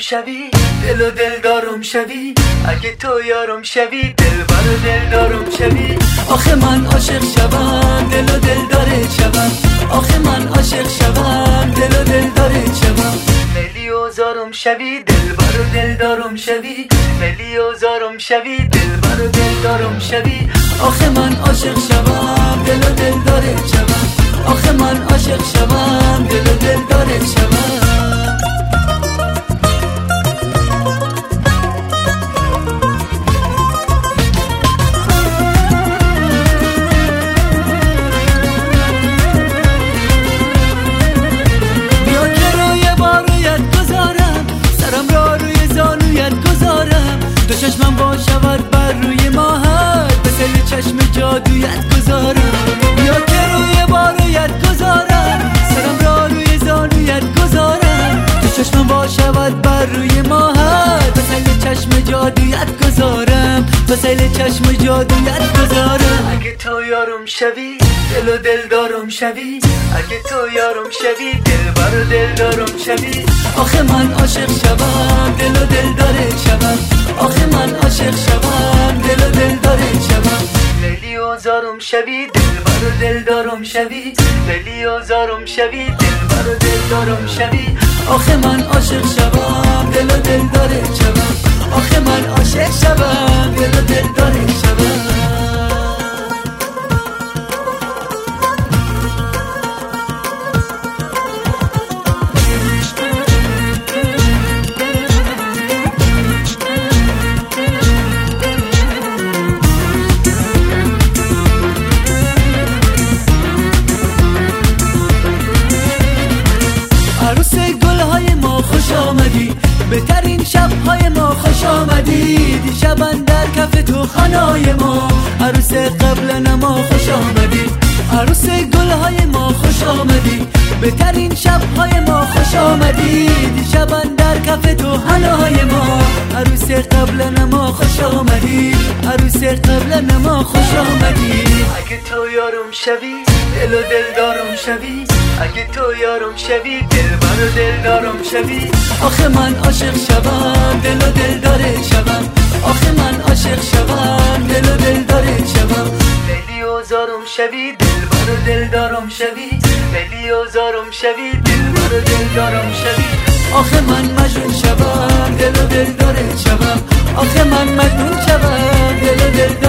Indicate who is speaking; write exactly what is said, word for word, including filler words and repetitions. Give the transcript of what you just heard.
Speaker 1: شوی، دل و دل دارم شوی، اگه تو یارم شوی، دل بر و دل دارم شوی. آخه من عاشق شوم، دل و دل داره شوم، آخه من عاشق شوم، دل و دل داره شوم. ملی و زارم شوی، دل بر و دل دارم شوی، ملی و زارم شوی، دل بر و دل دارم شوی. آخه من عاشق شوم، دل و دل داره شوم، آخه من عاشق شوم، دل و دل داره شوم. دو چشمم با شود بر روی ماهت، به سل چشم جادویت گذارم. یا که روی بارویت گذارم، سرم را روی زانویت گذارم. دو چشمم با شود بر روی ماهت، به سل چشم جادویت گذارم، به سل چشم جادویت گذارم. اگه تو یارم شوی، دل و دل دارم شوی، اگه تو یارم شوی، دل بر و دل دارم شوی. آخه من عاشق شوم، دل و دل داره شوم، آخه من عاشق شوم، دل و دل داره شوم. ملی و زارم شوی، دل بر و دل دارم شوی، ملی و زارم شوی، دل بر و دل دارم شوی. آخه من عاشق شوم، دل و دل داره شوم، آخه من عاشق شوم، دل و دل داره شوم. عروس گل‌های ما خوش آمدی، بهترین شب‌های ما خوش آمدی. دیشب اندر کف تو خانای ما، عروس قبل نما خوش آمدی. عروس گل‌های ما خوش آمدی، بهترین شب‌های ما خوش آمدی. دیشب اندر کف تو خانای ما، عروس قبل نما خوش آمدی، عروس قبل نما خوش آمدی. اگه تو یارم شوی، دل و دل دارم شوی، اگه تو یارم شوی، دل بر و دل دارم شوی. آخه من عاشق شوم، دل و دل داره شوم، آخه من عاشق شوم، دل و دل داره شوم. ملی و زارم شوی، دل بر و دل دارم شوی، ملی و زارم شوی، دل بر و دل دارم شوی. آخه من مجنون شوم، دل و دل داره شوم، آخه من مجنون شوم، دل و دل